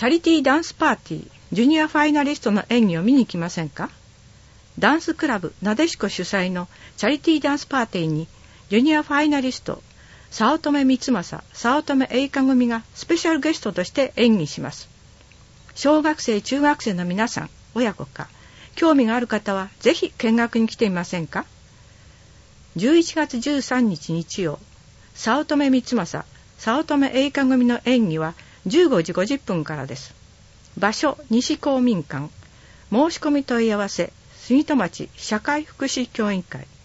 チャリティーダンスパーティージュニアファイナリストの演技を見に来ませんか？ダンスクラブなでしこ主催のチャリティーダンスパーティーにジュニアファイナリスト早乙女光政、早乙女栄華組がスペシャルゲストとして演技します。小学生中学生の皆さん、親子か興味がある方はぜひ見学に来てみませんか？11月13日日曜、早乙女光政、早乙女栄華組の演技は15時50分からです。場所、西公民館。申し込み問い合わせ、杉戸町社会福祉協議会。